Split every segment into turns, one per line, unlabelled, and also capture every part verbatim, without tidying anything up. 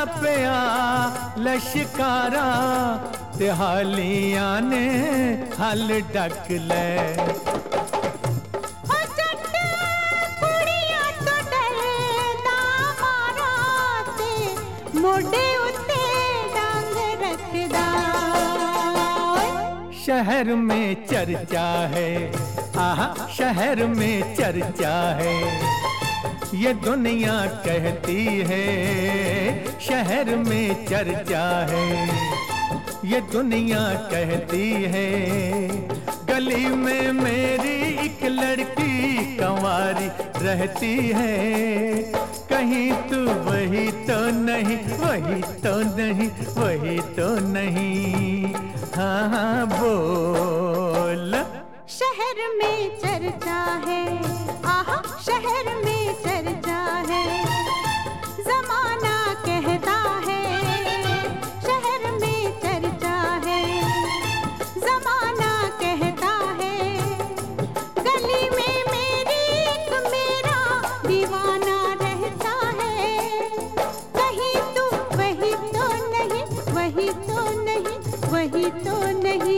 पे आ लश्कारा ते हालियां ने हल डक ले।
मोढे उत्ते डांग रखदा।
शहर में चर्चा है, आहा शहर में चर्चा है, ये दुनिया कहती है। शहर में चर्चा है, ये दुनिया कहती है। गली में मेरी एक लड़की कंवारी रहती है। कहीं तू वही तो नहीं, वही तो नहीं, वही तो नहीं। हाँ हाँ बोल।
शहर में चर्चा है, आहा शहर में चर्चा है, जमाना कहता है। शहर में चर्चा है, जमाना कहता है। गली में मेरी एक मेरा दीवाना रहता है। कहीं तू वही तो नहीं, वही तो नहीं, वही तो नहीं।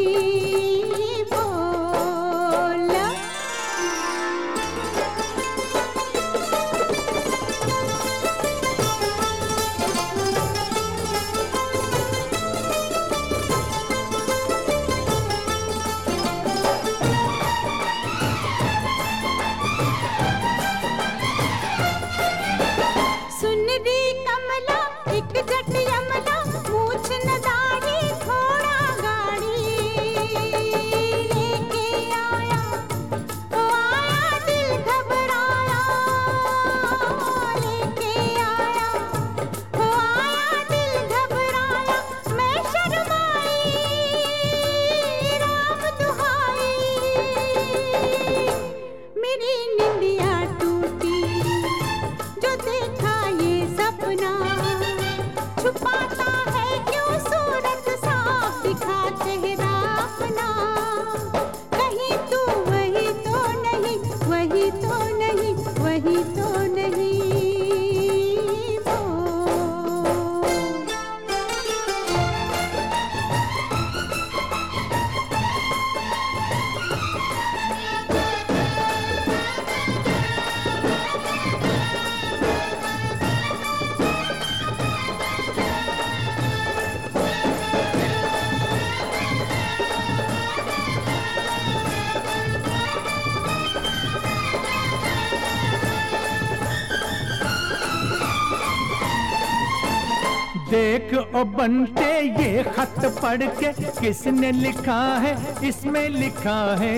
देख ओ बनते ये खत पढ़ के किसने लिखा है। इसमें लिखा है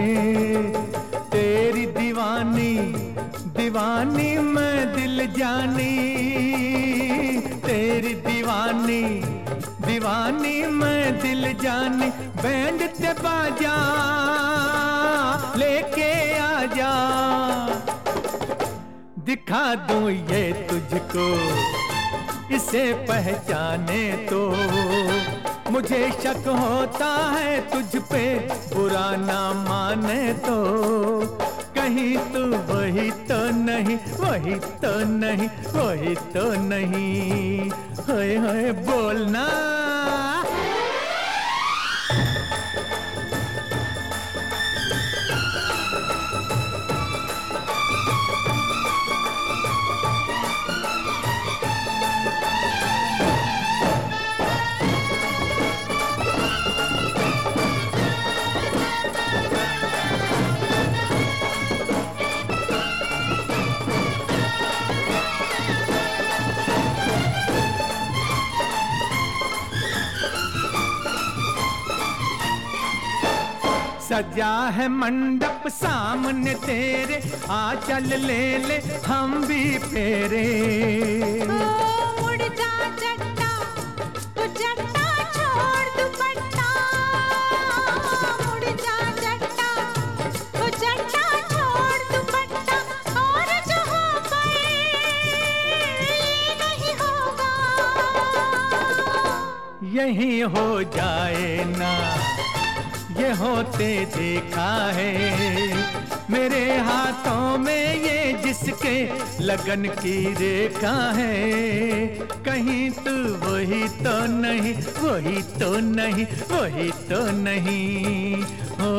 तेरी दीवानी दीवानी मैं दिल जानी। तेरी दीवानी दीवानी मैं दिल जानी। बैंड ते बाजा लेके आजा, दिखा दूं ये तुझको इसे पहचाने तो। मुझे शक होता है तुझ पे बुरा ना माने तो। कहीं तू वही तो नहीं, वही तो नहीं, वही तो नहीं। होए होए बोलना। सजा है मंडप सामने तेरे, आ चल ले ले हम भी फेरे।
मुड़ जा जट्टा तू जट्टा छोड़ दुपट्टा। मुड़ जा जट्टा तू जट्टा छोड़ दुपट्टा। और जो हो गए नहीं होगा।
यही हो जाए ना ये होते देखा है। मेरे हाथों में ये जिसके लगन की रेखा है। कहीं तू वही तो नहीं, वही तो नहीं, वही तो नहीं। ओ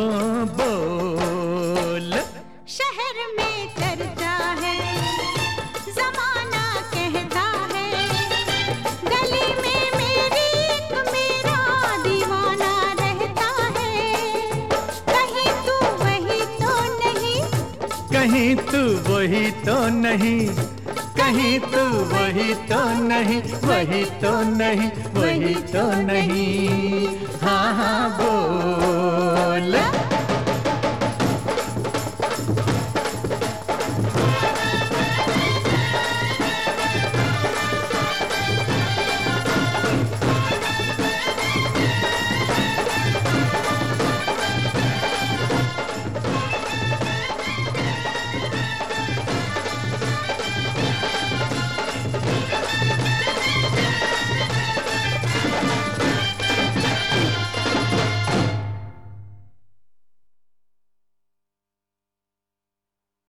बोल।
शहर में चर्चा है, जमाना कहता है, गली में मेरी एक मेरा दीवाना रहता है। कहीं तू वही तो नहीं,
कहीं तू वही तो नहीं, कहीं तू वही तो नहीं, वही तो नहीं, वही तो नहीं। हाँ हाँ बोल।